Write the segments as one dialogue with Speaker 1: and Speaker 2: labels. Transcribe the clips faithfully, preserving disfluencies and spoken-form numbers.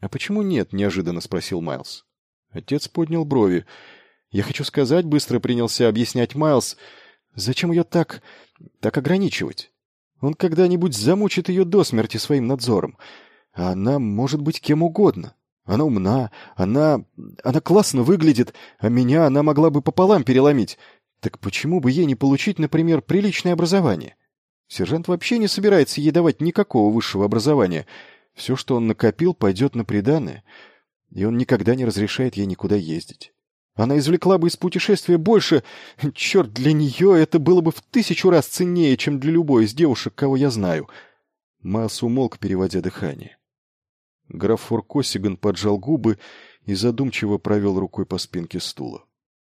Speaker 1: «А почему нет?» — неожиданно спросил Майлз. Отец поднял брови. «Я хочу сказать», — быстро принялся объяснять Майлз, «зачем ее так... так ограничивать? Он когда-нибудь замучит ее до смерти своим надзором. А она может быть кем угодно. Она умна, она... она классно выглядит, а меня она могла бы пополам переломить. Так почему бы ей не получить, например, приличное образование? Сержант вообще не собирается ей давать никакого высшего образования. Все, что он накопил, пойдет на приданое, и он никогда не разрешает ей никуда ездить. Она извлекла бы из путешествия больше. Черт, для нее это было бы в тысячу раз ценнее, чем для любой из девушек, кого я знаю». Майлз умолк, переводя дыхание. Граф Форкосиган поджал губы и задумчиво провел рукой по спинке стула.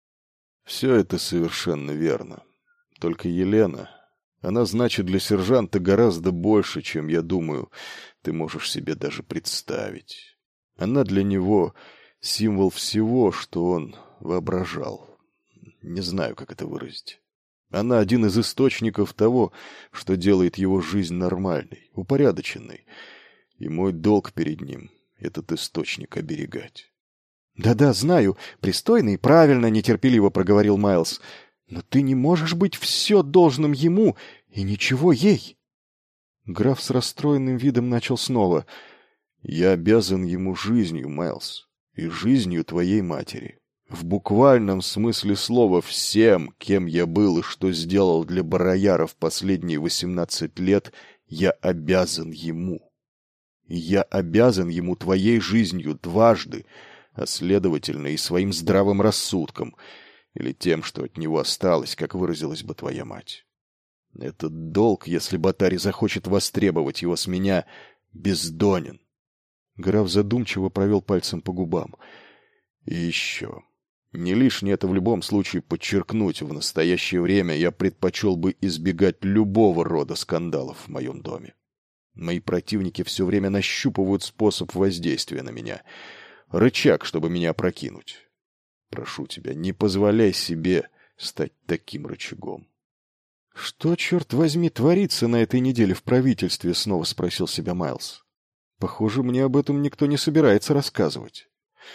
Speaker 1: «Все это совершенно верно. Только Елена, она значит для сержанта гораздо больше, чем, я думаю, ты можешь себе даже представить. Она для него символ всего, что он воображал. Не знаю, как это выразить. Она один из источников того, что делает его жизнь нормальной, упорядоченной. И мой долг перед ним — этот источник оберегать». «Да-да, знаю, пристойно и правильно», — нетерпеливо проговорил Майлз. «Но ты не можешь быть все должным ему и ничего ей». Граф с расстроенным видом начал снова. «Я обязан ему жизнью, Майлз, и жизнью твоей матери. В буквальном смысле слова всем, кем я был и что сделал для Барояра в последние восемнадцать лет, я обязан ему. И я обязан ему твоей жизнью дважды, а следовательно и своим здравым рассудком, или тем, что от него осталось, как выразилась бы твоя мать. Этот долг, если Ботари захочет востребовать его с меня, бездонен». Граф задумчиво провел пальцем по губам. «И еще. Не лишнее это в любом случае подчеркнуть. В настоящее время я предпочел бы избегать любого рода скандалов в моем доме. Мои противники все время нащупывают способ воздействия на меня. Рычаг, чтобы меня опрокинуть. Прошу тебя, не позволяй себе стать таким рычагом». «Что, черт возьми, творится на этой неделе в правительстве?» — снова спросил себя Майлз. «Похоже, мне об этом никто не собирается рассказывать».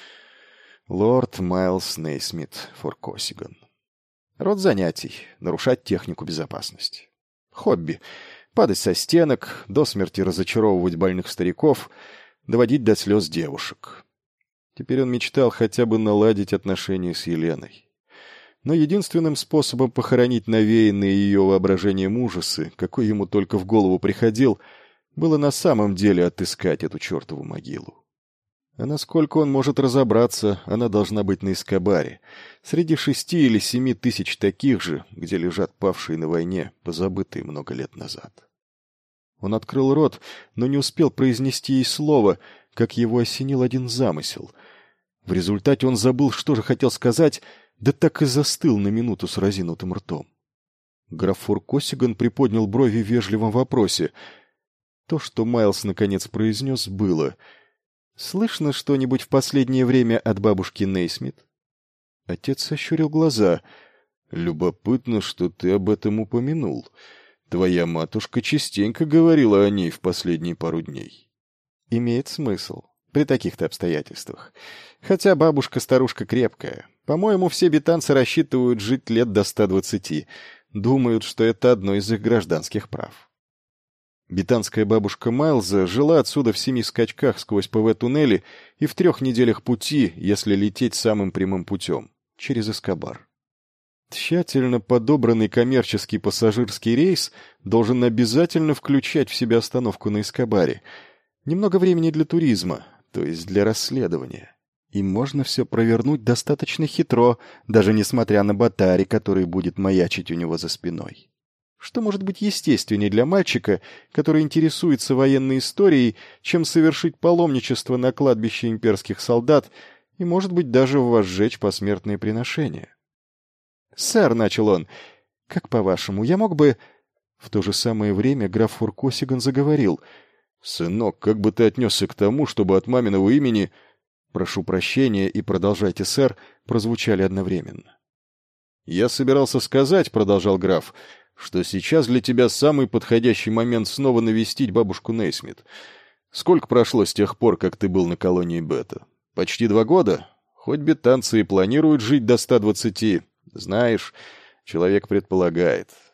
Speaker 1: Лорд Майлз Нейсмит Форкосиган. Род занятий — нарушать технику безопасности. Хобби — падать со стенок, до смерти разочаровывать больных стариков, доводить до слез девушек. Теперь он мечтал хотя бы наладить отношения с Еленой. Но единственным способом похоронить навеянные ее воображением ужасы, какой ему только в голову приходил, было на самом деле отыскать эту чертову могилу. А насколько он может разобраться, она должна быть на Эскобаре, среди шести или семи тысяч таких же, где лежат павшие на войне, позабытые много лет назад. Он открыл рот, но не успел произнести ей слово, как его осенил один замысел. В результате он забыл, что же хотел сказать, да так и застыл на минуту с разинутым ртом. Граф Форкосиган приподнял брови в вежливом вопросе. То, что Майлз наконец произнес, было: «Слышно что-нибудь в последнее время от бабушки Нейсмит?» Отец сощурил глаза. «Любопытно, что ты об этом упомянул. Твоя матушка частенько говорила о ней в последние пару дней». «Имеет смысл. При таких-то обстоятельствах. Хотя бабушка-старушка крепкая. По-моему, все бетанцы рассчитывают жить лет до ста двадцати. Думают, что это одно из их гражданских прав». Бетанская бабушка Майлза жила отсюда в семи скачках сквозь ПВ-туннели и в трех неделях пути, если лететь самым прямым путем, через Эскобар. Тщательно подобранный коммерческий пассажирский рейс должен обязательно включать в себя остановку на Эскобаре. Немного времени для туризма, то есть для расследования. И можно все провернуть достаточно хитро, даже несмотря на Ботари, который будет маячить у него за спиной. Что может быть естественнее для мальчика, который интересуется военной историей, чем совершить паломничество на кладбище имперских солдат и, может быть, даже возжечь посмертные приношения? «Сэр», — начал он, — «как по-вашему, я мог бы...» В то же самое время граф Форкосиган заговорил. «Сынок, как бы ты отнесся к тому, чтобы от маминого имени...» «Прошу прощения и продолжайте, сэр», прозвучали одновременно. «Я собирался сказать», — продолжал граф, — «что сейчас для тебя самый подходящий момент снова навестить бабушку Нейсмит. Сколько прошло с тех пор, как ты был на колонии Бета? Почти два года? Хоть бетанцы и планируют жить до ста двадцати. Знаешь, человек предполагает.